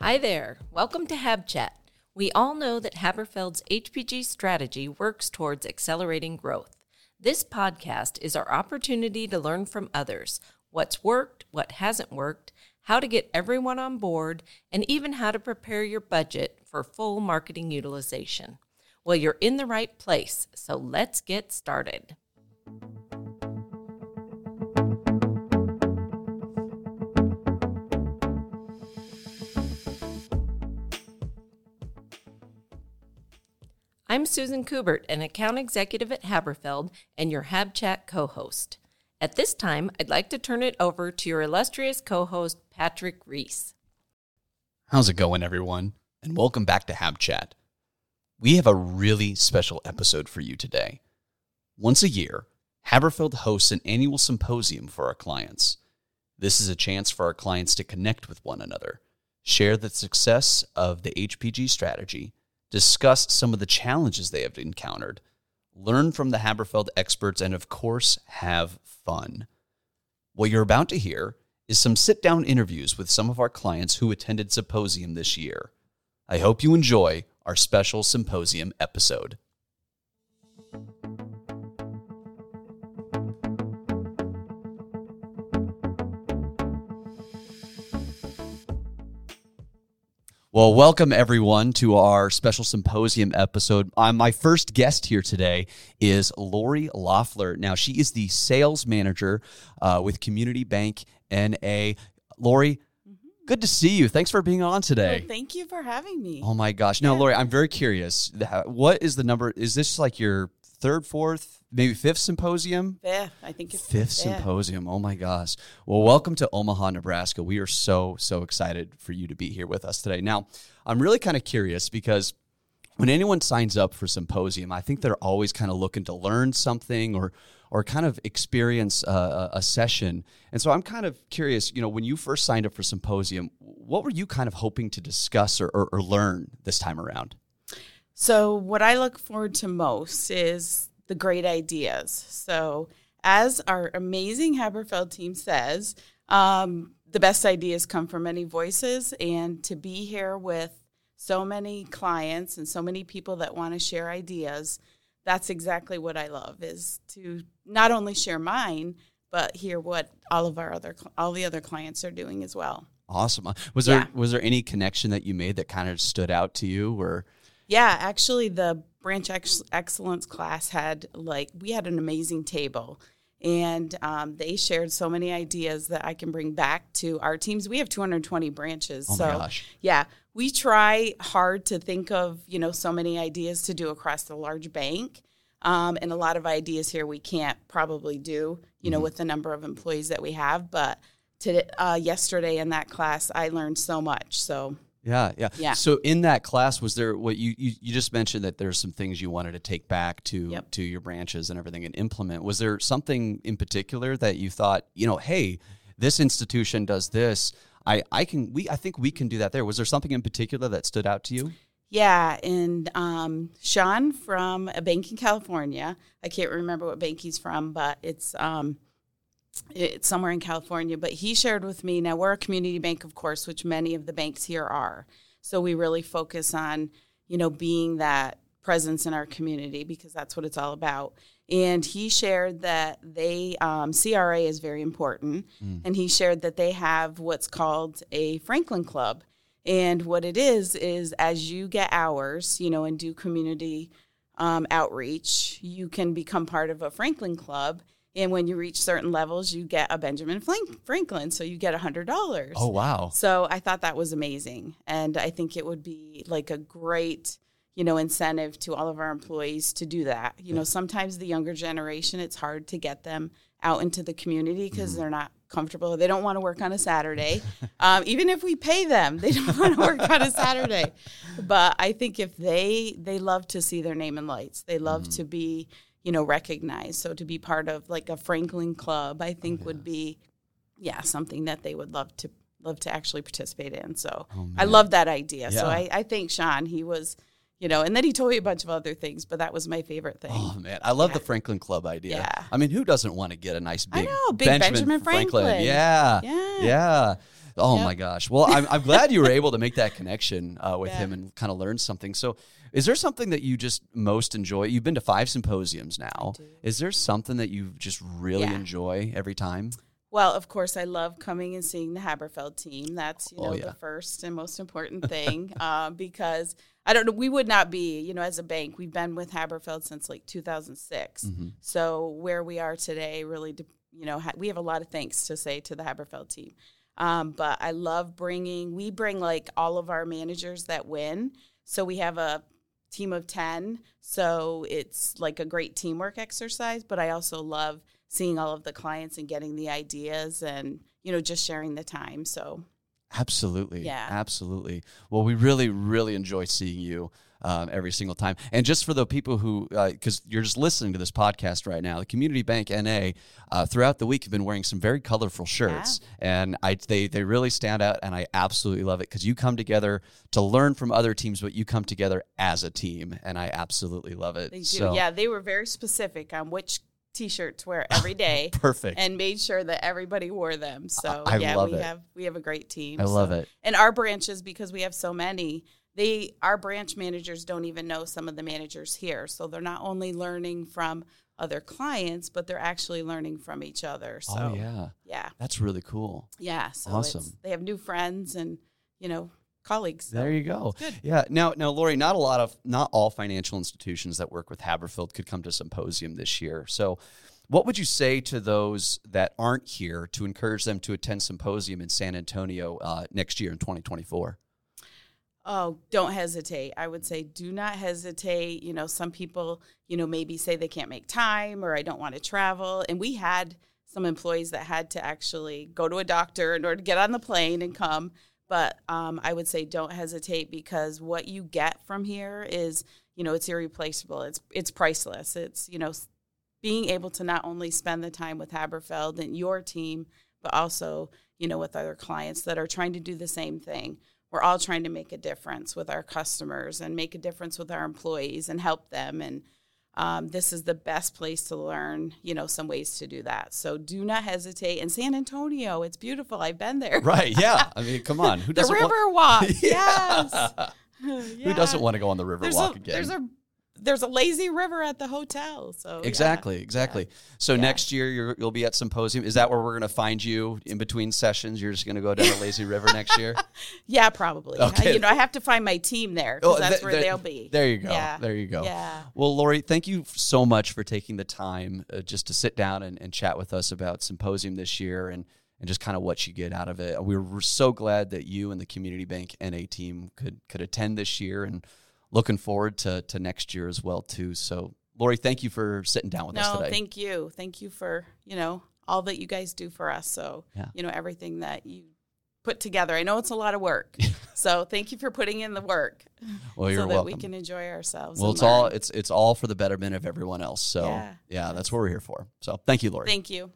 Hi there. Welcome to HabChat. We all know that Haberfeld's HPG strategy works towards accelerating growth. This podcast is our opportunity to learn from others what's worked, what hasn't worked, how to get everyone on board, and even how to prepare your budget for full marketing utilization. Well, you're in the right place, so let's get started. I'm Susan Kubert, an account executive at Haberfeld and your HabChat co-host. At this time, I'd like to turn it over to your illustrious co-host, Patrick Reese. How's it going, everyone? And welcome back to HabChat. We have a really special episode for you today. Once a year, Haberfeld hosts an annual symposium for our clients. This is a chance for our clients to connect with one another, share the success of the HPG strategy, discuss some of the challenges they have encountered, learn from the Haberfeld experts, and of course, have fun. What you're about to hear is some sit-down interviews with some of our clients who attended Symposium this year. I hope you enjoy our special Symposium episode. Well, welcome everyone to our special Symposium episode. My first guest here today is Lori Loeffler. Now, she is the sales manager with Community Bank NA. Lori, good to see you. Thanks for being on today. Well, thank you for having me. Oh my gosh. Now, Lori, I'm very curious. What is the number? Is this like your third, fourth, maybe fifth symposium? Fifth, I think it's fifth symposium. Oh my gosh. Well, welcome to Omaha, Nebraska. We are so excited for you to be here with us today. Now, I'm really kind of curious because when anyone signs up for symposium, I think they're always kind of looking to learn something or kind of experience a session. And so I'm kind of curious, when you first signed up for symposium, what were you kind of hoping to discuss or learn this time around? So what I look forward to most is the great ideas. So as our amazing Haberfeld team says, the best ideas come from many voices, and to be here with so many clients and so many people that want to share ideas, that's exactly what I love, is to not only share mine, but hear what all the other clients are doing as well. Awesome. Was there any connection that you made that kind of stood out to you, or? Yeah, actually, the Branch Excellence class we had an amazing table, and they shared so many ideas that I can bring back to our teams. We have 220 branches. Oh, my gosh. Yeah, we try hard to think of, so many ideas to do across the large bank, and a lot of ideas here we can't probably do, with the number of employees that we have. But yesterday in that class, I learned so much, so... Yeah. So in that class, was there what you just mentioned that there's some things you wanted to take back to your branches and everything and implement? Was there something in particular that you thought, hey, this institution does this, I think we can do that there? Was there something in particular that stood out to you? Yeah, and Sean from a bank in California, I can't remember what bank he's from, but it's somewhere in California, but he shared with me, now we're a community bank, of course, which many of the banks here are. So we really focus on, being that presence in our community because that's what it's all about. And he shared that they, CRA is very important. And he shared that they have what's called a Franklin Club. And what it is as you get hours, and do community outreach, you can become part of a Franklin Club. And when you reach certain levels, you get a Benjamin Franklin, so you get $100. Oh, wow. So I thought that was amazing. And I think it would be like a great, incentive to all of our employees to do that. Sometimes the younger generation, it's hard to get them out into the community because they're not comfortable. They don't want to work on a Saturday. Even if we pay them, they don't want to work on a Saturday. But I think if they love to see their name in lights, they love to be recognized. So to be part of like a Franklin Club, I think would be, something that they would love to actually participate in. So I love that idea. Yeah. So I think Sean, he was, and then he told me a bunch of other things, but that was my favorite thing. Oh man, I love the Franklin Club idea. Yeah. I mean, who doesn't want to get a nice big, Benjamin Franklin? Yeah. Oh Yep. my gosh. Well, I'm glad you were able to make that connection with him and kind of learn something. So is there something that you just most enjoy? You've been to 5 symposiums now. Is there something that you just really enjoy every time? Well, of course, I love coming and seeing the Haberfeld team. That's, Oh, the first and most important thing because I don't know, we would not be, as a bank, we've been with Haberfeld since like 2006. Mm-hmm. So where we are today really, we have a lot of thanks to say to the Haberfeld team. But I love we bring like all of our managers that win. So we have a team of 10. So it's like a great teamwork exercise, but I also love seeing all of the clients and getting the ideas and, just sharing the time. So absolutely. Yeah. Absolutely. Well, we really, really enjoy seeing you every single time. And just for the people who, because you're just listening to this podcast right now, the Community Bank NA throughout the week have been wearing some very colorful shirts. Yeah. And they really stand out, and I absolutely love it because you come together to learn from other teams, but you come together as a team, and I absolutely love it. They do. Yeah, they were very specific on which T-shirt to wear every day. Perfect. And made sure that everybody wore them. So I love it. We have a great team. I love it. And our branches, because we have so many, our branch managers don't even know some of the managers here. So they're not only learning from other clients, but they're actually learning from each other. So yeah. That's really cool. Yeah. So awesome. They have new friends and, colleagues. So there you go. Good. Yeah. Now, Lori, not all financial institutions that work with Haberfeld could come to Symposium this year. So what would you say to those that aren't here to encourage them to attend Symposium in San Antonio next year in 2024? Oh, don't hesitate. I would say do not hesitate. Some people, maybe say they can't make time or I don't want to travel. And we had some employees that had to actually go to a doctor in order to get on the plane and come. But I would say don't hesitate because what you get from here is, it's irreplaceable. It's priceless. It's, being able to not only spend the time with Haberfeld and your team, but also, with other clients that are trying to do the same thing. We're all trying to make a difference with our customers and make a difference with our employees and help them. And this is the best place to learn, some ways to do that. So do not hesitate. And San Antonio, it's beautiful. I've been there. Right. Yeah. I mean, come on. Who doesn't the river walk. Yeah. Yes. Who doesn't want to go on the river walk again? There's a lazy river at the hotel. So exactly. Yeah. So next year you'll be at Symposium. Is that where we're going to find you in between sessions? You're just going to go down a lazy river next year? Yeah, probably. Okay. I have to find my team there because that's where they'll be. There you go. Yeah. There you go. Yeah. Well, Lori, thank you so much for taking the time just to sit down and chat with us about Symposium this year and just kind of what you get out of it. We're so glad that you and the Community Bank NA team could attend this year, and looking forward to next year as well, too. So, Lori, thank you for sitting down with us today. No, thank you. Thank you for, all that you guys do for us. So, everything that you put together. I know it's a lot of work. So, thank you for putting in the work. Well, you're so that welcome. we can enjoy ourselves. Well, it's all for the betterment of everyone else. So, yeah, that's what we're here for. So, thank you, Lori. Thank you.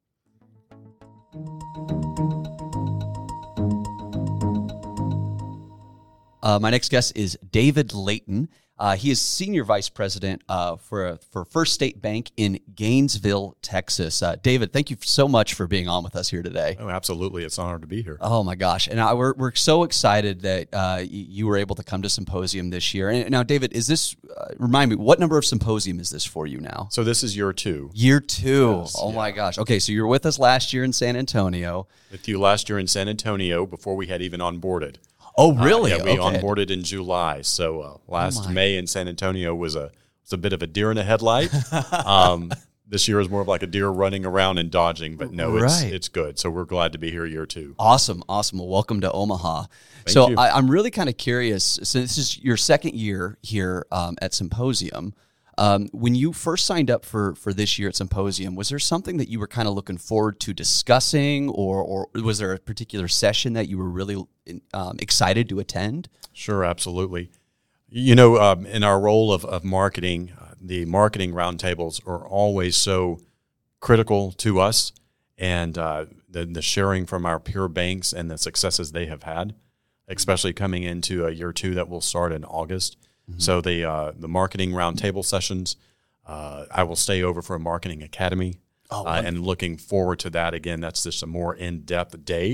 My next guest is David Layton. He is Senior Vice President for First State Bank in Gainesville, Texas. David, thank you so much for being on with us here today. Oh, absolutely. It's an honor to be here. Oh, my gosh. And we're so excited that you were able to come to Symposium this year. And now, David, is this, remind me, what number of Symposium is this for you now? So this is year 2. Year 2. Yes, oh, my gosh. Okay, so you were with us last year in San Antonio. With you last year in San Antonio before we had even onboured. Oh, really? Yeah, we onboarded in July. So last May in San Antonio was a bit of a deer in a headlight. This year is more of like a deer running around and dodging, but no, it's good. So we're glad to be here year 2. Awesome. Well, welcome to Omaha. Thank you. I'm really kind of curious, since this is your second year here at Symposium. When you first signed up for this year at Symposium, was there something that you were kind of looking forward to discussing, or was there a particular session that you were really excited to attend? Sure, absolutely. In our role of marketing, the marketing roundtables are always so critical to us, and the sharing from our peer banks and the successes they have had, especially coming into year 2 that will start in August. Mm-hmm. So the marketing roundtable sessions, I will stay over for a marketing academy, and looking forward to that. Again, that's just a more in-depth day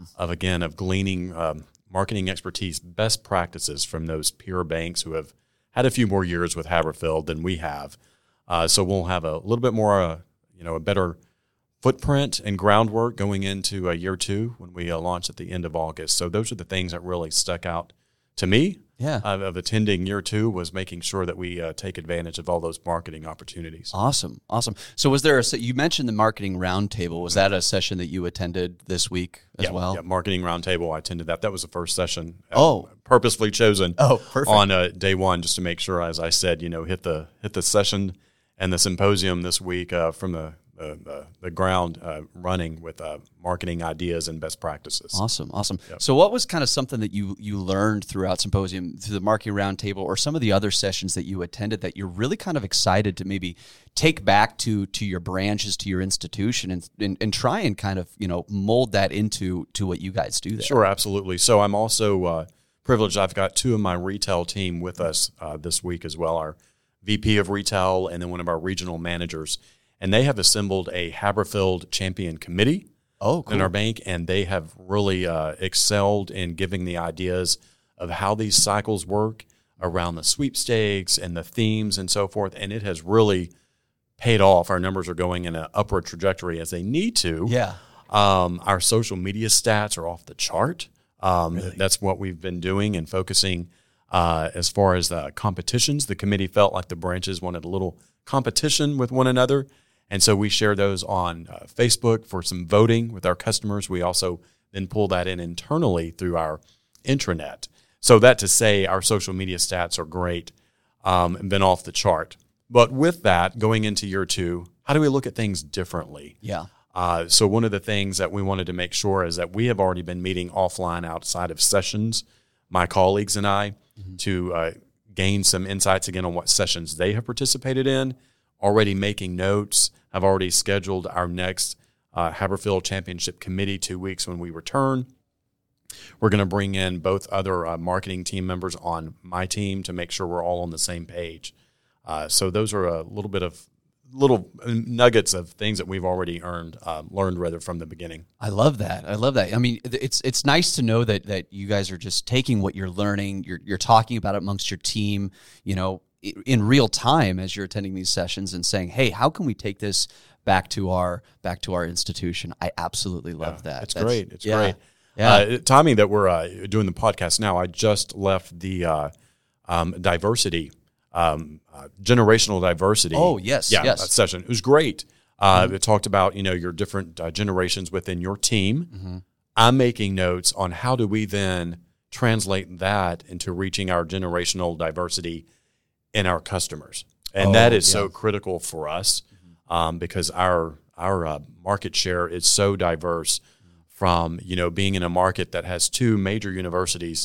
of gleaning marketing expertise, best practices from those peer banks who have had a few more years with Haverfeld than we have. So we'll have a little bit more, a better footprint and groundwork going into year 2 when we launch at the end of August. So those are the things that really stuck out to me. Of attending year 2 was making sure that we take advantage of all those marketing opportunities. Awesome. So was there you mentioned the marketing roundtable. Was that a session that you attended this week as well? Yeah, marketing roundtable. I attended that. That was the first session. Purposefully chosen. Perfect. On day 1 just to make sure, as I said, hit the session and the symposium this week from the ground running with marketing ideas and best practices. Awesome. Yep. So what was kind of something that you learned throughout Symposium, through the marketing roundtable, or some of the other sessions that you attended that you're really kind of excited to maybe take back to your branches, to your institution, and try and kind of mold that into what you guys do there? Sure, absolutely. So I'm also privileged. I've got 2 of my retail team with us this week as well, our VP of retail and then one of our regional managers. And they have assembled a Haverfeld Champion Committee in our bank, and they have really excelled in giving the ideas of how these cycles work around the sweepstakes and the themes and so forth. And it has really paid off. Our numbers are going in an upward trajectory as they need to. Yeah. Our social media stats are off the chart. Really? That's what we've been doing and focusing as far as competitions. The committee felt like the branches wanted a little competition with one another. And so we share those on Facebook for some voting with our customers. We also then pull that in internally through our intranet. So that to say, our social media stats are great and been off the chart. But with that, going into year 2, how do we look at things differently? Yeah. So one of the things that we wanted to make sure is that we have already been meeting offline outside of sessions, my colleagues and I, to gain some insights again on what sessions they have participated in, already making notes. I've already scheduled our next Haverfeld Championship Committee 2 weeks when we return. We're going to bring in both other marketing team members on my team to make sure we're all on the same page. So those are a little nuggets of things that we've already learned rather from the beginning. I love that. I mean, it's nice to know that you guys are just taking what you're learning, you're talking about it amongst your team, in real time as you're attending these sessions and saying, hey, how can we take this back to our institution? I absolutely love that. It's great. It's great. Yeah. Timing that we're doing the podcast now, I just left the diversity, generational diversity. Oh, yes. Yes. Session. It was great. It talked about, your different generations within your team. Mm-hmm. I'm making notes on how do we then translate that into reaching our generational diversity in our customers. And that is so critical for us because our market share is so diverse from, being in a market that has 2 major universities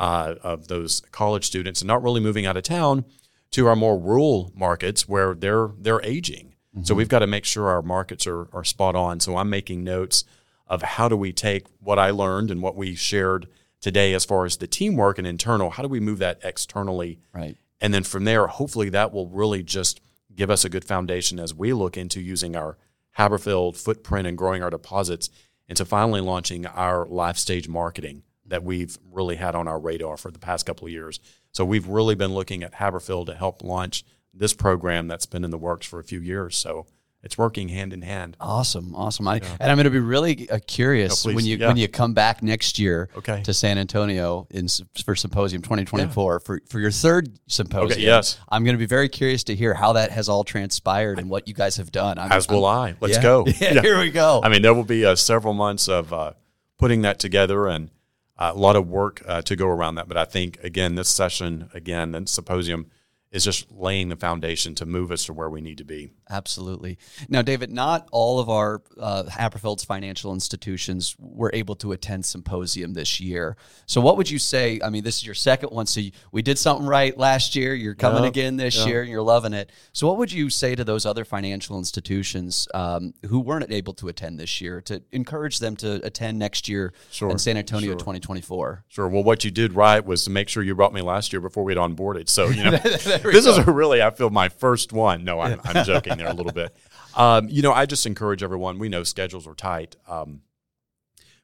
of those college students and not really moving out of town to our more rural markets where they're aging. Mm-hmm. So we've got to make sure our markets are spot on. So I'm making notes of how do we take what I learned and what we shared today as far as the teamwork and internal, how do we move that externally? Right. And then from there, hopefully that will really just give us a good foundation as we look into using our Haverfeld footprint and growing our deposits into finally launching our life stage marketing that we've really had on our radar for the past couple of years. So we've really been looking at Haverfeld to help launch this program that's been in the works for a few years. So it's working hand in hand. Awesome. And I'm going to be really curious when you come back next year to San Antonio for Symposium 2024 for your 3rd symposium. Okay, yes. I'm going to be very curious to hear how that has all transpired and what you guys have done. As will I. Let's go. Yeah, here we go. I mean, there will be several months of putting that together and a lot of work to go around that. But I think, again, this session, the symposium, is just laying the foundation to move us to where we need to be. Absolutely. Now, David, not all of our Haverfeld's financial institutions were able to attend Symposium this year. So what would you say? I mean, this is your 2nd one, so we did something right last year. You're coming again this year, and you're loving it. So what would you say to those other financial institutions who weren't able to attend this year to encourage them to attend next year in San Antonio 2024? Sure. Well, what you did right was to make sure you brought me last year before we'd onboarded. So, this is really, I feel, my first one. No, I'm joking there a little bit. I just encourage everyone. We know schedules are tight.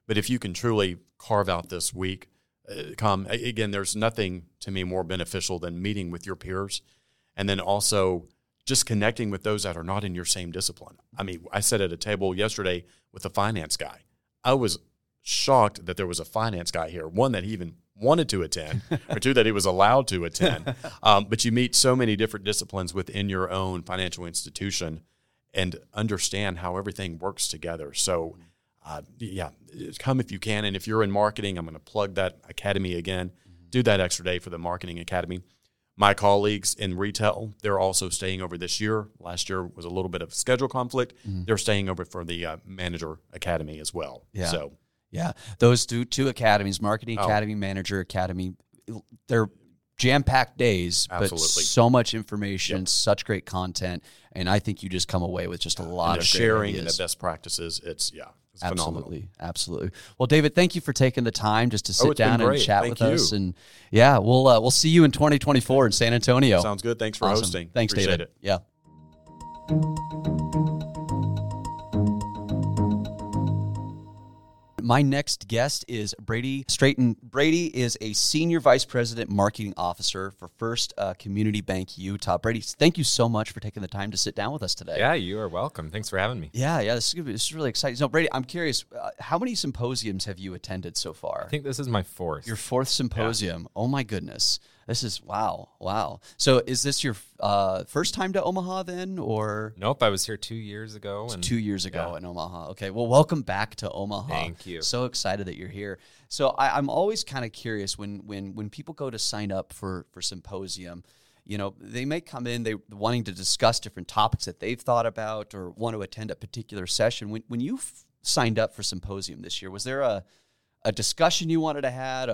But if you can truly carve out this week, again, there's nothing to me more beneficial than meeting with your peers, and then also just connecting with those that are not in your same discipline. I mean, I sat at a table yesterday with a finance guy. I was shocked that there was a finance guy here, one, that he even wanted to attend, or two, that he was allowed to attend. But you meet so many different disciplines within your own financial institution and understand how everything works together. So, come if you can. And if you're in marketing, I'm going to plug that academy again. Do that extra day for the Marketing Academy. My colleagues in retail, they're also staying over this year. Last year was a little bit of schedule conflict. They're staying over for the Manager Academy as well. Yeah. So, yeah, those two academies, Marketing Academy, Manager Academy, they're jam-packed days, Absolutely. but so much information, such great content, and I think you just come away with just a lot of sharing great and ideas. the best practices. It's phenomenal. Absolutely. Well, David, thank you for taking the time just to sit it's been down and great. chat Thank with you. us. And yeah, we'll see you in 2024 in San Antonio. Sounds good. Thanks for Awesome. hosting. Thanks, Appreciate David. it. Yeah. My next guest is Brady Straighton. Brady is a Senior Vice President Marketing Officer for First Community Bank Utah. Brady, thank you so much for taking the time to sit down with us today. Yeah, you are welcome. Thanks for having me. Yeah, this is really exciting. So, Brady, I'm curious, how many symposiums have you attended so far? I think this is my fourth. Your fourth symposium. Yeah. Oh, my goodness. This is, wow. So is this your first time to Omaha then, or? Nope, I was here 2 years ago. 2 years ago in Omaha. Okay, well, welcome back to Omaha. Thank you. So excited that you're here. So I'm always kind of curious when people go to sign up for symposium, you know, they may come in wanting to discuss different topics that they've thought about or want to attend a particular session. When you signed up for symposium this year, was there a discussion you wanted to have,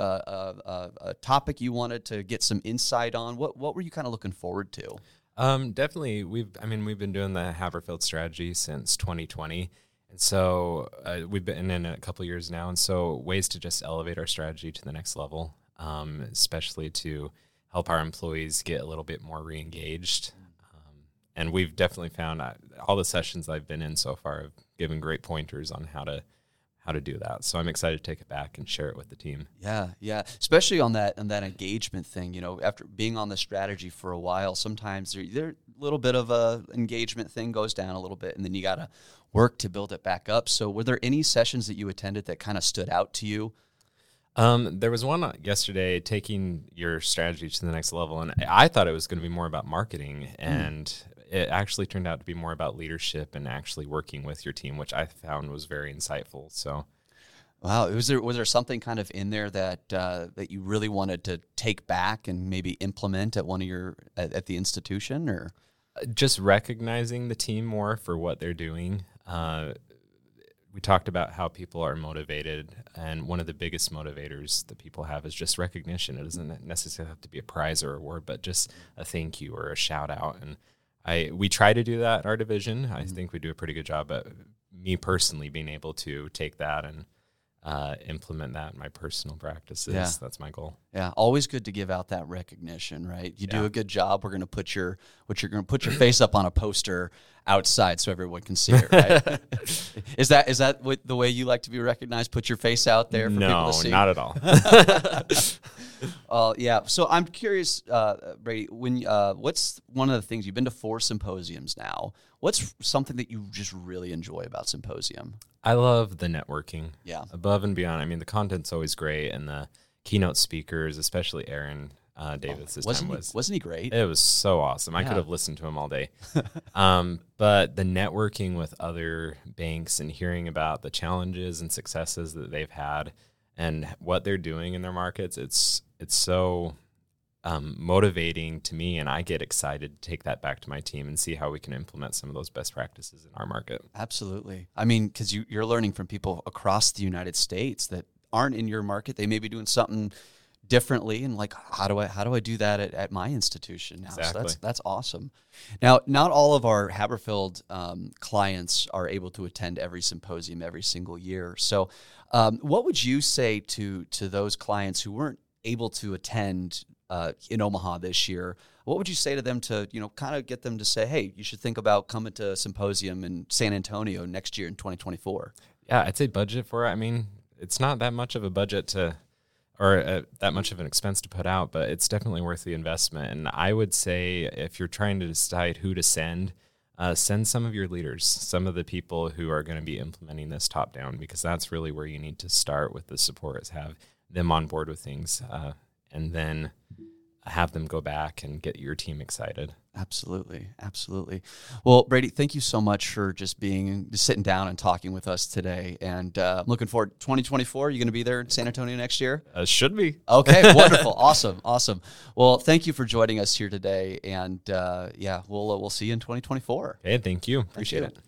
a topic you wanted to get some insight on? What were you kind of looking forward to? Definitely. We've been doing the Haberfield strategy since 2020. And so we've been in a couple of years now. And so ways to just elevate our strategy to the next level, especially to help our employees get a little bit more re-engaged. And we've definitely found all the sessions I've been in so far have given great pointers on how to do that. So I'm excited to take it back and share it with the team. Yeah. Especially on that engagement thing. You know, after being on the strategy for a while, sometimes there a little bit of a engagement thing goes down a little bit, and then you got to work to build it back up. So were there any sessions that you attended that kind of stood out to you? There was one yesterday, taking your strategy to the next level, and I thought it was going to be more about marketing, and it actually turned out to be more about leadership and actually working with your team, which I found was very insightful. So, wow, was there something kind of in there that you really wanted to take back and maybe implement at at the institution, or just recognizing the team more for what they're doing? We talked about how people are motivated, and one of the biggest motivators that people have is just recognition. It doesn't necessarily have to be a prize or award, but just a thank you or a shout out. And we try to do that in our division. I think we do a pretty good job at me personally being able to take that and implement that in my personal practices. Yeah. That's my goal. Yeah, always good to give out that recognition, right? You do a good job. We're going to put your face up on a poster outside so everyone can see it, right? Is that the way you like to be recognized? Put your face out there for people to see? No, not at all. Yeah. So I'm curious, Brady, what's one of the things, you've been to 4 symposiums now, what's something that you just really enjoy about symposium? I love the networking. Yeah. Above and beyond. I mean, the content's always great, and the keynote speakers, especially Aaron Davis, wasn't he great? It was so awesome. I could have listened to him all day. But the networking with other banks and hearing about the challenges and successes that they've had and what they're doing in their markets, it's so motivating to me, and I get excited to take that back to my team and see how we can implement some of those best practices in our market. Absolutely. I mean, because you're learning from people across the United States that aren't in your market. They may be doing something differently, and like, how do I do that at my institution now? Exactly. So that's awesome. Now, not all of our Haberfield clients are able to attend every symposium every single year. So what would you say to those clients who weren't able to attend in Omaha this year? What would you say to them to, kind of get them to say, hey, you should think about coming to a symposium in San Antonio next year in 2024? Yeah, I'd say budget for it. I mean, it's not that much of a budget to, or that much of an expense to put out, but it's definitely worth the investment. And I would say if you're trying to decide who to send some of your leaders, some of the people who are going to be implementing this top down, because that's really where you need to start with the support, is have them on board with things, and then have them go back and get your team excited. Absolutely. Well, Brady, thank you so much for just sitting down and talking with us today. And I'm looking forward to 2024. You going to be there in San Antonio next year? Should be. Okay, wonderful. Awesome. Well, thank you for joining us here today. And we'll see you in 2024. Okay, thank you. Appreciate it.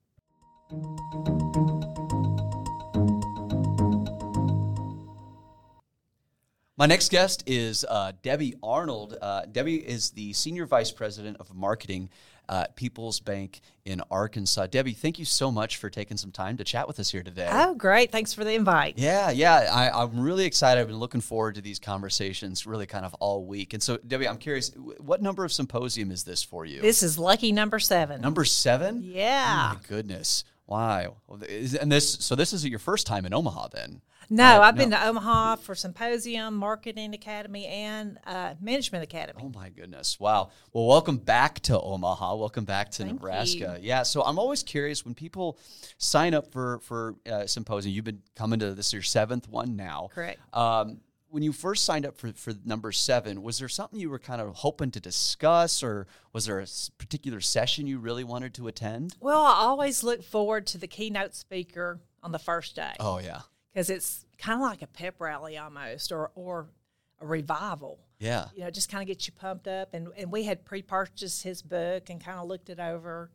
My next guest is Debbie Arnold. Debbie is the Senior Vice President of Marketing at People's Bank in Arkansas. Debbie, thank you so much for taking some time to chat with us here today. Oh, great. Thanks for the invite. Yeah. I'm really excited. I've been looking forward to these conversations really kind of all week. And so, Debbie, I'm curious, what number of symposium is this for you? This is lucky number 7. Number 7? Yeah. Oh, my goodness. Wow. And this is your first time in Omaha then? No, I've been to Omaha for Symposium, Marketing Academy, and Management Academy. Oh, my goodness. Wow. Well, welcome back to Omaha. Welcome back to Nebraska. You. Yeah, so I'm always curious when people sign up for Symposium. You've been coming to this, your 7th one now. Correct. When you first signed up for number 7, was there something you were kind of hoping to discuss, or was there a particular session you really wanted to attend? Well, I always look forward to the keynote speaker on the first day. Oh, yeah. Because it's kind of like a pep rally almost, or a revival. Yeah. You know, just kind of gets you pumped up. And we had pre-purchased his book and kind of looked it over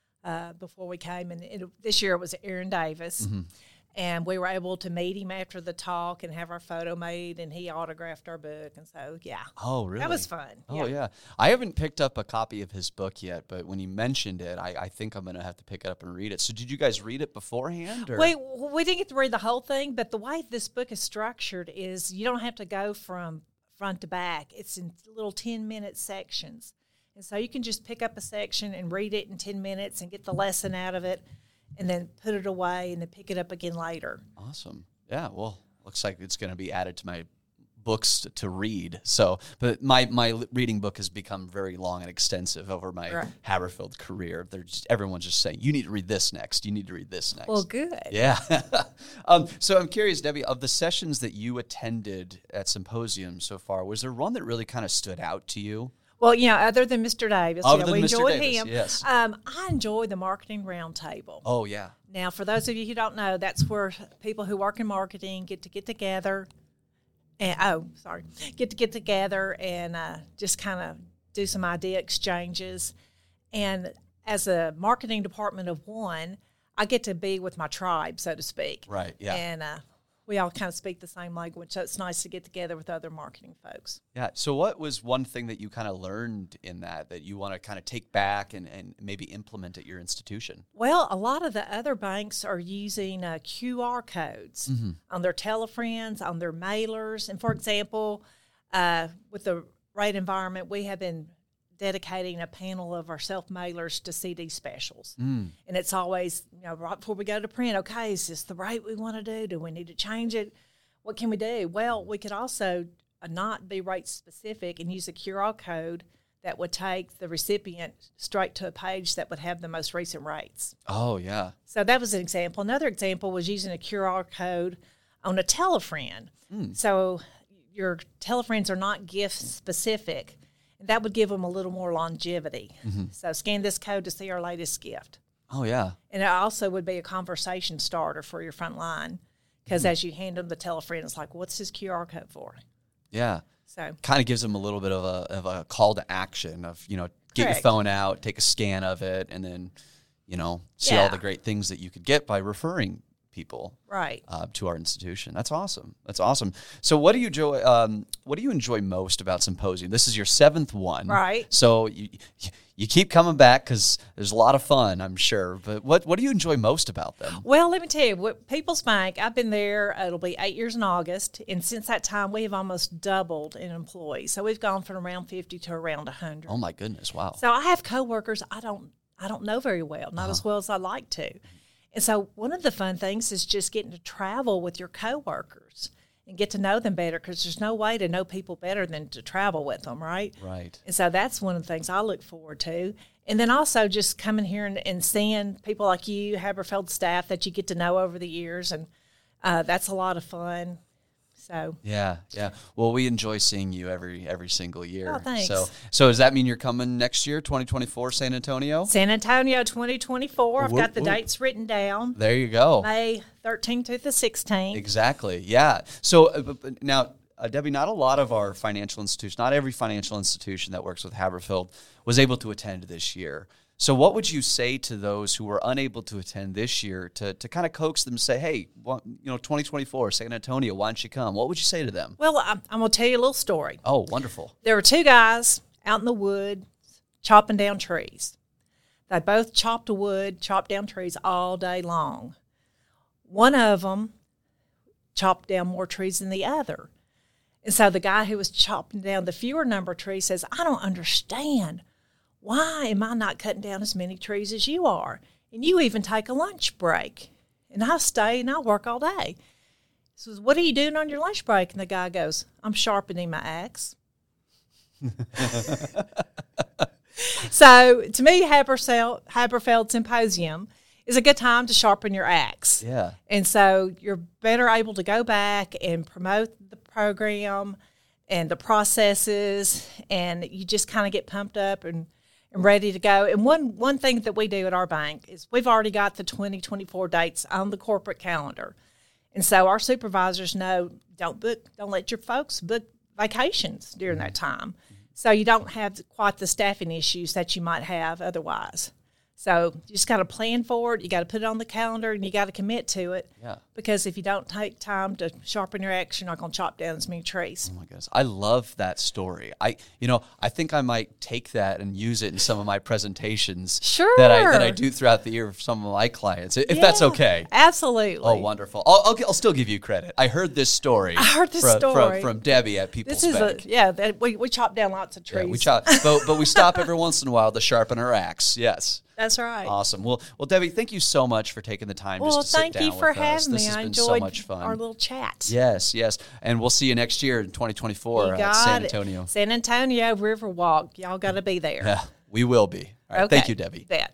before we came. And this year it was Aaron Davis. Mm-hmm. And we were able to meet him after the talk and have our photo made, and he autographed our book. And so, yeah. Oh, really? That was fun. Oh, yeah. I haven't picked up a copy of his book yet, but when you mentioned it, I think I'm going to have to pick it up and read it. So did you guys read it beforehand? Or? We didn't get to read the whole thing, but the way this book is structured is you don't have to go from front to back. It's in little 10-minute sections. And so you can just pick up a section and read it in 10 minutes and get the lesson out of it, and then put it away and then pick it up again later. Awesome. Yeah, well, looks like it's going to be added to my books to read. So, but my reading book has become very long and extensive over my Haberfeld career. Everyone's just saying, you need to read this next. You need to read this next. Well, good. Yeah. So I'm curious, Debbie, of the sessions that you attended at Symposium so far, was there one that really kind of stood out to you? Well, other than Mr. Davis, we enjoyed him. Yes. I enjoy the Marketing Roundtable. Oh, yeah. Now, for those of you who don't know, that's where people who work in marketing get together. And get together and just kind of do some idea exchanges. And as a marketing department of one, I get to be with my tribe, so to speak. Right. Yeah. And we all kind of speak the same language, so it's nice to get together with other marketing folks. Yeah. So what was one thing that you kind of learned in that you want to kind of take back and maybe implement at your institution? Well, a lot of the other banks are using QR codes on their telefriends, on their mailers. And, for example, with the rate environment, we have been dedicating a panel of our self-mailers to CD specials. And it's always, right before we go to print, okay, is this the rate we want to do? Do we need to change it? What can we do? Well, we could also not be rate specific and use a QR code that would take the recipient straight to a page that would have the most recent rates. Oh, yeah. So that was an example. Another example was using a QR code on a telefriend. So your telefriends are not gift specific. That would give them a little more longevity. So scan this code to see our latest gift. Oh, yeah. And it also would be a conversation starter for your front line, because as you hand them the telefriend, it's like, what's this QR code for? Yeah. So kind of gives them a little bit of a call to action of, get your Correct. phone out, take a scan of it, and then, see all the great things that you could get by referring people right to our institution. That's awesome. So what do you enjoy? What do you enjoy most about Symposium? This is your 7th one, right? So you keep coming back because there's a lot of fun, I'm sure. But what do you enjoy most about them? Well, let me tell you, People's Bank, I've been there. It'll be 8 years in August, and since that time, we have almost doubled in employees. So we've gone from around 50 to around 100. Oh my goodness! Wow. So I have coworkers I don't know very well, not as well as I'd like to. And so one of the fun things is just getting to travel with your coworkers and get to know them better, because there's no way to know people better than to travel with them, right? Right. And so that's one of the things I look forward to. And then also just coming here and seeing people like you, Haberfeld staff that you get to know over the years, and that's a lot of fun. So Yeah. Well, we enjoy seeing you every single year. Oh, thanks. So does that mean you're coming next year, 2024, San Antonio? San Antonio 2024, I've got the dates written down. There you go. May 13th to the 16th. Exactly. Yeah. So now, Debbie, not a lot of our financial institutions, not every financial institution that works with Haberfeld was able to attend this year. So what would you say to those who were unable to attend this year to kind of coax them and say, hey, 2024, San Antonio, why don't you come? What would you say to them? Well, I'm going to tell you a little story. Oh, wonderful. There were two guys out in the wood chopping down trees. They both chopped down trees all day long. One of them chopped down more trees than the other. And so the guy who was chopping down the fewer number of trees says, I don't understand. Why am I not cutting down as many trees as you are? And you even take a lunch break. And I stay and I work all day. He says, what are you doing on your lunch break? And the guy goes, I'm sharpening my axe. So to me, Haberfeld Symposium is a good time to sharpen your axe. Yeah. And so you're better able to go back and promote the program and the processes, and you just kind of get pumped up and ready to go. And one thing that we do at our bank is we've already got the 2024 dates on the corporate calendar. And so our supervisors know, don't let your folks book vacations during that time. So you don't have quite the staffing issues that you might have otherwise. So you just got to plan for it. You got to put it on the calendar, and you got to commit to it. Yeah. Because if you don't take time to sharpen your axe, you're not going to chop down as many trees. Oh my goodness, I love that story. I think I might take that and use it in some of my presentations. Sure. That I do throughout the year for some of my clients, if that's okay. Absolutely. Oh, wonderful. I'll still give you credit. I heard this story. From Debbie at People's Bank. We chop down lots of trees. Yeah, we chop, but we stop every once in a while to sharpen our axe. Yes. That's right. Awesome. Well, Debbie, thank you so much for taking the time just to sit down with us. Well, thank you for having me. This has I been enjoyed so much fun. our little chat. Yes. And we'll see you next year in 2024 at San Antonio. San Antonio Riverwalk. Y'all got to be there. Yeah, we will be. All right. Okay. Thank you, Debbie. Bet.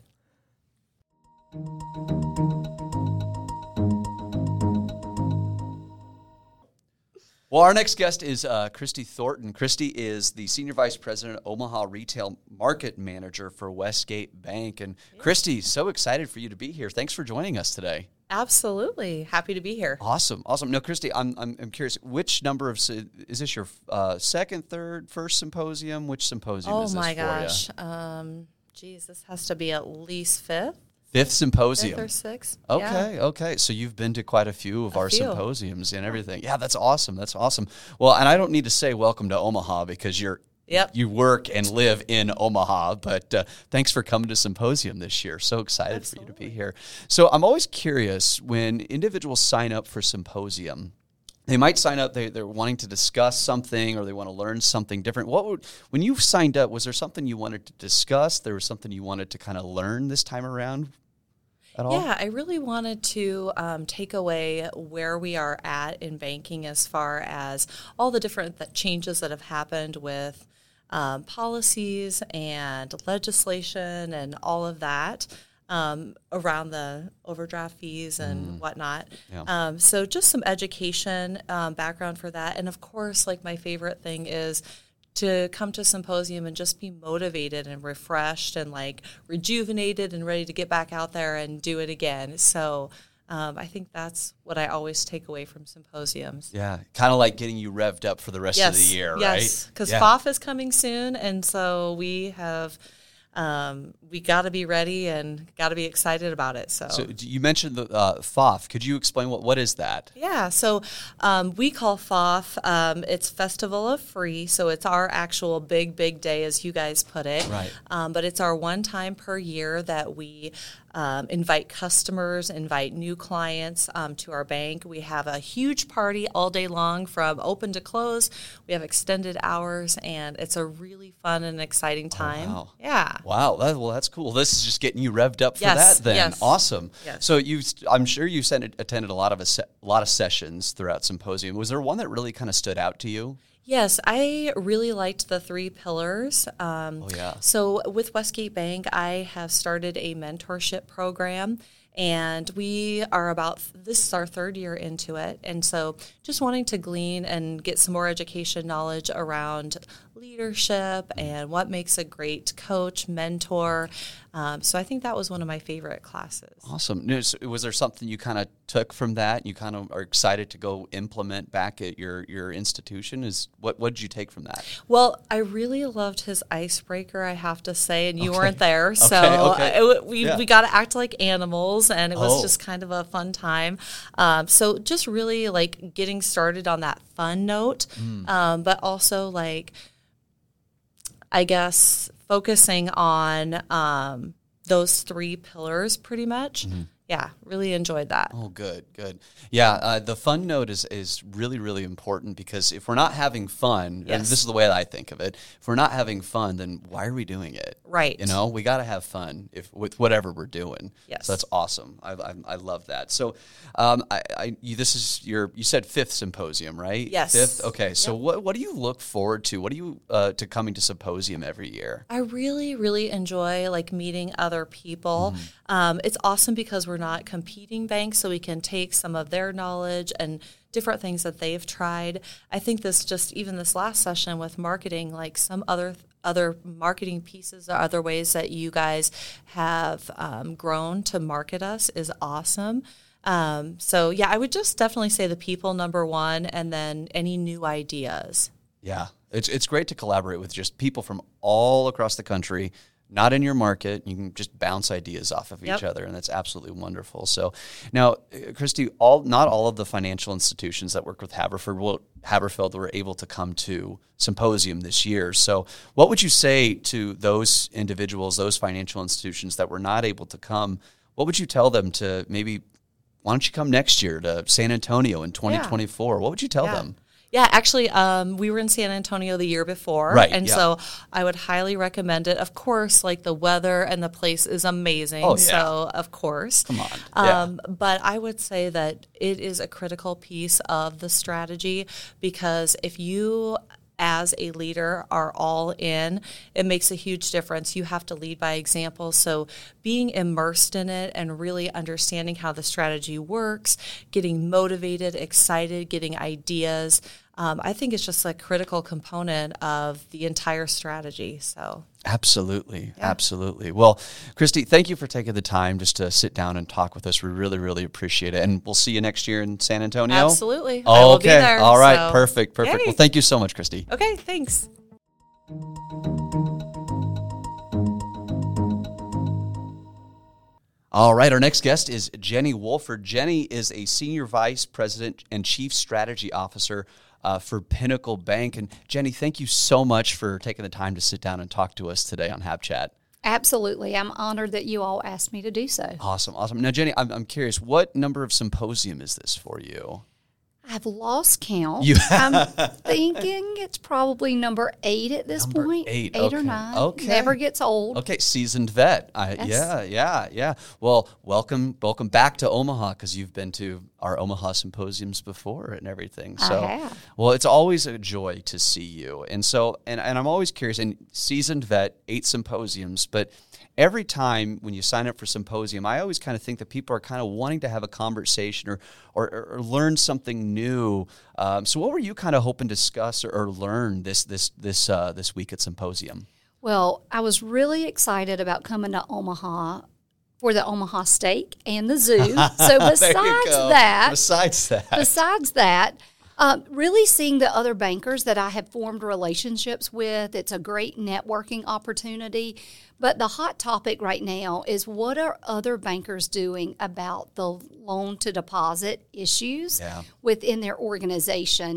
Well, our next guest is Christy Thornton. Christy is the Senior Vice President, Omaha Retail Market Manager for Westgate Bank. And Christy, so excited for you to be here. Thanks for joining us today. Absolutely. Happy to be here. Awesome. No, Christy, I'm curious, which number of, is this your second, third, first symposium? Which symposium is this for you? Oh, my gosh. This has to be at least fifth. Fifth symposium. Fifth or sixth. Okay. So you've been to quite a few of our symposiums and everything. Yeah, that's awesome. Well, and I don't need to say welcome to Omaha because you work and live in Omaha, but thanks for coming to Symposium this year. So excited for you to be here. So I'm always curious, when individuals sign up for Symposium, they might sign up, they're wanting to discuss something or they want to learn something different. When you signed up, was there something you wanted to discuss? There was something you wanted to kind of learn this time around? At all? Yeah, I really wanted to take away where we are at in banking as far as all the different changes that have happened with policies and legislation and all of that around the overdraft fees and whatnot. Yeah. So just some education background for that. And, of course, like my favorite thing is to come to Symposium and just be motivated and refreshed and like rejuvenated and ready to get back out there and do it again. So I think that's what I always take away from symposiums. Yeah, kind of like getting you revved up for the rest of the year, right? Yes, because FOF is coming soon, and so we have we got to be ready and got to be excited about it. So you mentioned the FOF. Could you explain what is that? Yeah, so we call FOF, it's Festival of Free, so it's our actual big day, as you guys put it. Right. But it's our one time per year that we invite customers, invite new clients to our bank. We have a huge party all day long from open to close. We have extended hours, and it's a really fun and exciting time. Oh, wow. Yeah. Wow. That's cool. This is just getting you revved up for Yes, that then. yes. Awesome. Yes. So I'm sure you attended a lot of sessions throughout Symposium. Was there one that really kind of stood out to you? Yes, I really liked the 3 pillars. Yeah. So with Westgate Bank, I have started a mentorship program, and this is our 3rd year into it. And so just wanting to glean and get some more education knowledge around leadership and what makes a great coach, mentor. So I think that was one of my favorite classes. Awesome. Was there something you kind of took from that? You kind of are excited to go implement back at your institution? What did you take from that? Well, I really loved his icebreaker, I have to say, and you weren't there. We got to act like animals, and it was just kind of a fun time. So just really like getting started on that fun note, but also like, I guess, focusing on those 3 pillars pretty much. Yeah, really enjoyed that. Oh, good. Yeah, the fun note is really, really important, because if we're not having fun, and this is the way that I think of it, if we're not having fun, then why are we doing it? Right. We got to have fun with whatever we're doing. Yes. So that's awesome. I love that. So this is you said 5th symposium, right? Yes. 5th? Okay. So what do you look forward to? What do you to coming to Symposium every year? I really, really enjoy like meeting other people. It's awesome because we're not competing banks, so we can take some of their knowledge and different things that they've tried. I think even this last session with marketing, like some other marketing pieces or other ways that you guys have grown to market us is awesome. So yeah, I would just definitely say the people, number one, and then any new ideas. Yeah, it's great to collaborate with just people from all across the country. Not in your market. You can just bounce ideas off of each other, and that's absolutely wonderful. So now, Christy, not all of the financial institutions that work with Haberfeld were able to come to Symposium this year. So what would you say to those individuals, those financial institutions that were not able to come? What would you tell them to maybe, why don't you come next year to San Antonio in 2024? What would you tell them? Yeah, actually, we were in San Antonio the year before, right, so I would highly recommend it. Of course, like the weather and the place is amazing, so of course. Come on. But I would say that it is a critical piece of the strategy, because if you as a leader are all in, it makes a huge difference. You have to lead by example. So being immersed in it and really understanding how the strategy works, getting motivated, excited, getting ideas, I think it's just a critical component of the entire strategy. So absolutely. Well, Christy, thank you for taking the time just to sit down and talk with us. We really, really appreciate it. And we'll see you next year in San Antonio. Absolutely. I will be there. All right. Perfect. Yay. Well, thank you so much, Christy. Okay. Thanks. All right, our next guest is Jenny Wolford. Jenny is a Senior Vice President and Chief Strategy Officer for Pinnacle Bank. And Jenny, thank you so much for taking the time to sit down and talk to us today on HabChat. Absolutely. I'm honored that you all asked me to do so. Awesome. Now, Jenny, I'm curious, what number of symposium is this for you? I've lost count. I'm thinking it's probably number 8 at this point. 8 or 9. Okay. Never gets old. Okay, seasoned vet. Yeah. Well, welcome back to Omaha, because you've been to our Omaha symposiums before and everything. So, I have. Well, it's always a joy to see you. And so, and I'm always curious, and seasoned vet, 8 symposiums, but every time when you sign up for Symposium, I always kind of think that people are kind of wanting to have a conversation or learn something new. So what were you kind of hoping to discuss or learn this week at Symposium? Well, I was really excited about coming to Omaha for the Omaha Steak and the zoo. So besides that, really seeing the other bankers that I have formed relationships with, it's a great networking opportunity. But the hot topic right now is, what are other bankers doing about the loan to deposit issues within their organization?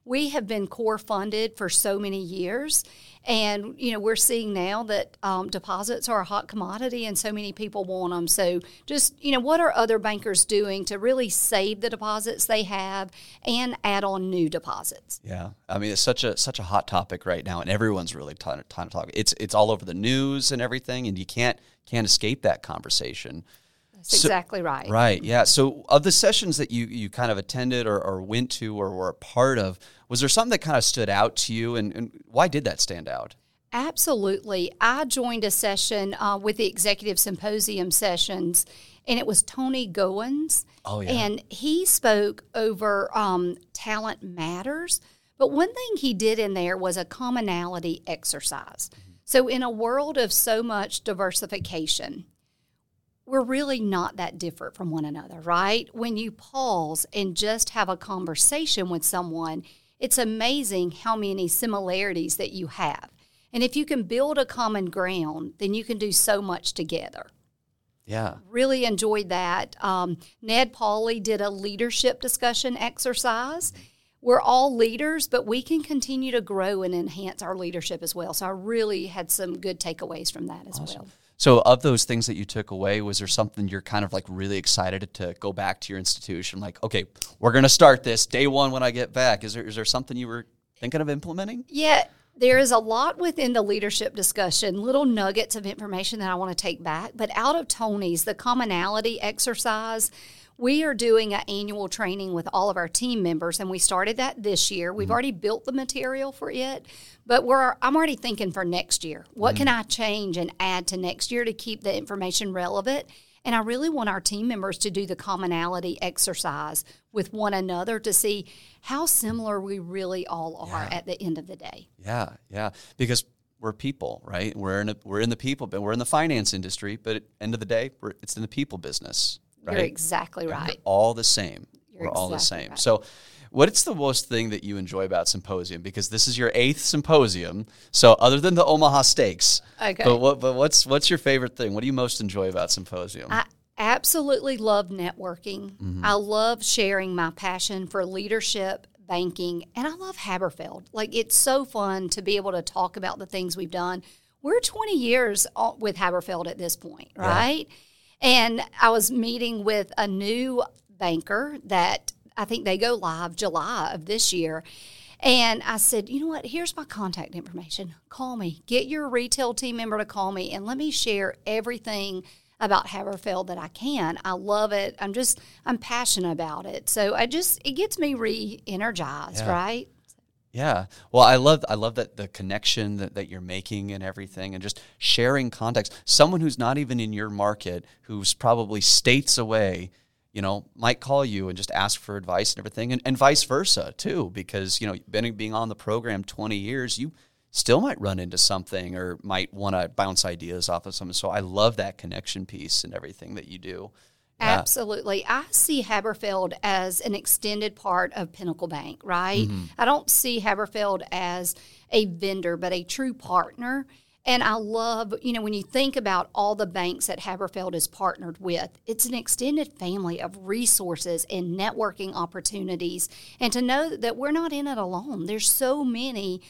we have been core funded for so many years. And, we're seeing now that deposits are a hot commodity and so many people want them. So just, what are other bankers doing to really save the deposits they have and add on new deposits? Yeah. I mean, it's such a hot topic right now, and everyone's really trying to talk. It's all over the news and everything, and you can't escape that conversation. That's exactly right. Right, yeah. So of the sessions that you kind of attended or went to or were a part of, was there something that kind of stood out to you, and why did that stand out? Absolutely. I joined a session with the Executive Symposium sessions, and it was Tony Goins. Oh, yeah. And he spoke over talent matters, but one thing he did in there was a commonality exercise. Mm-hmm. So in a world of so much diversification, we're really not that different from one another, right? When you pause and just have a conversation with someone, it's amazing how many similarities that you have. And if you can build a common ground, then you can do so much together. Yeah. Really enjoyed that. Ned Pauley did a leadership discussion exercise. We're all leaders, but we can continue to grow and enhance our leadership as well. So I really had some good takeaways from that as well. So of those things that you took away, was there something you're kind of like really excited to go back to your institution? Like, okay, we're going to start this day one when I get back. Is there something you were thinking of implementing? Yeah, there is a lot within the leadership discussion, little nuggets of information that I want to take back. But out of Tony's, the commonality exercise, we are doing an annual training with all of our team members, and we started that this year. We've already built the material for it, but I'm already thinking for next year. What can I change and add to next year to keep the information relevant? And I really want our team members to do the commonality exercise with one another to see how similar we really all are at the end of the day. Yeah, yeah, because we're people, right? We're in the people, but we're in the finance industry, but at the end of the day, it's in the people business. Right? You're exactly right. We're all the same. We're all the same. Right. So what's the most thing that you enjoy about Symposium? Because this is your 8th Symposium. So other than the Omaha Steaks, okay. But what's your favorite thing? What do you most enjoy about Symposium? I absolutely love networking. Mm-hmm. I love sharing my passion for leadership, banking, and I love Haberfeld. Like, it's so fun to be able to talk about the things we've done. We're 20 years with Haberfeld at this point, right? Yeah. And I was meeting with a new banker that I think they go live July of this year. And I said, you know what, here's my contact information. Call me. Get your retail team member to call me, and let me share everything about Haberfeld that I can. I love it. I'm passionate about it. So it gets me re-energized, right? Yeah. Well, I love that the connection that you're making and everything, and just sharing context. Someone who's not even in your market, who's probably states away, might call you and just ask for advice and everything, and vice versa too, because, being on the program 20 years, you still might run into something or might want to bounce ideas off of someone. So I love that connection piece and everything that you do. Absolutely. I see Haberfeld as an extended part of Pinnacle Bank, right? Mm-hmm. I don't see Haberfeld as a vendor, but a true partner. And I love, when you think about all the banks that Haberfeld is partnered with, it's an extended family of resources and networking opportunities. And to know that we're not in it alone. There's so many,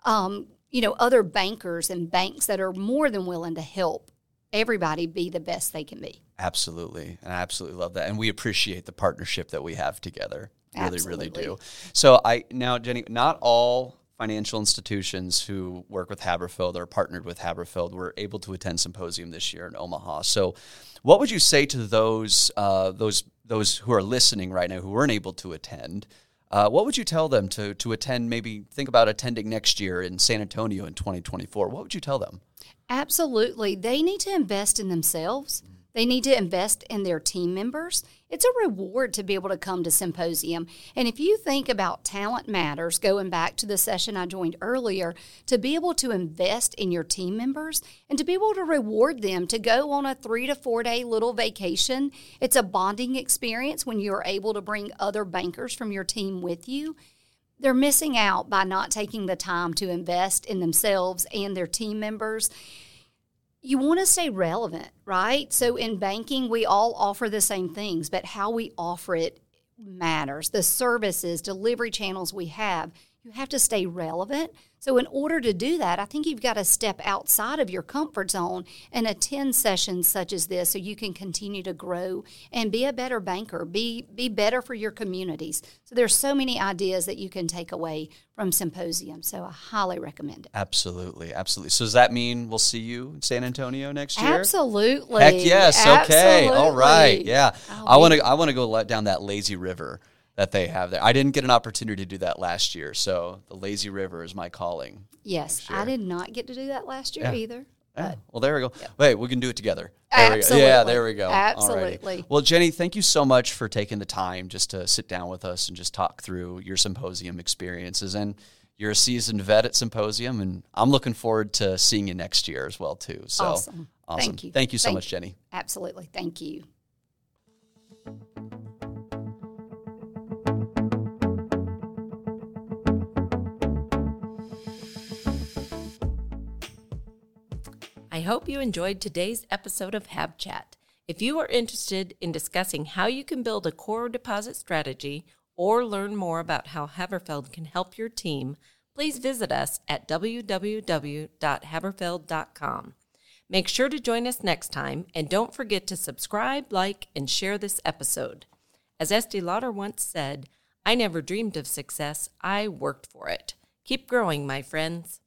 other bankers and banks that are more than willing to help everybody be the best they can be. Absolutely. And I absolutely love that. And we appreciate the partnership that we have together. Absolutely. Really do. So now, Jenny, not all financial institutions who work with Haberfeld or partnered with Haberfeld were able to attend Symposium this year in Omaha. So what would you say to those who are listening right now who weren't able to attend? What would you tell them to attend, maybe think about attending next year in San Antonio in 2024? What would you tell them? Absolutely. They need to invest in themselves. They need to invest in their team members. It's a reward to be able to come to Symposium. And if you think about Talent Matters, going back to the session I joined earlier, to be able to invest in your team members and to be able to reward them to go on a 3 to 4 day little vacation, it's a bonding experience when you're able to bring other bankers from your team with you. They're missing out by not taking the time to invest in themselves and their team members. You want to stay relevant, right? So in banking, we all offer the same things, but how we offer it matters. The services, delivery channels we have, You have to stay relevant. So in order to do that, I think you've got to step outside of your comfort zone and attend sessions such as this so you can continue to grow and be a better banker, be better for your communities. So there's so many ideas that you can take away from Symposium. So I highly recommend it. Absolutely. So does that mean we'll see you in San Antonio next year? Absolutely. Heck yes. Okay. Absolutely. All right. Yeah. I want to go let down that lazy river that they have there. I didn't get an opportunity to do that last year, so the lazy river is my calling. Yes, I did not get to do that last year either. Yeah. Well, there we go. Yeah. Wait, we can do it together. Absolutely. Yeah, there we go. Absolutely. Alrighty. Well, Jenny, thank you so much for taking the time just to sit down with us and just talk through your Symposium experiences. And you're a seasoned vet at Symposium, and I'm looking forward to seeing you next year as well, too. So, awesome. Thank you. Thank you so much, Jenny. Absolutely. Thank you. I hope you enjoyed today's episode of Hab Chat. If you are interested in discussing how you can build a core deposit strategy or learn more about how Haberfeld can help your team, please visit us at www.haberfeld.com. Make sure to join us next time, and don't forget to subscribe, like, and share this episode. As Estee Lauder once said, "I never dreamed of success, I worked for it." Keep growing, my friends.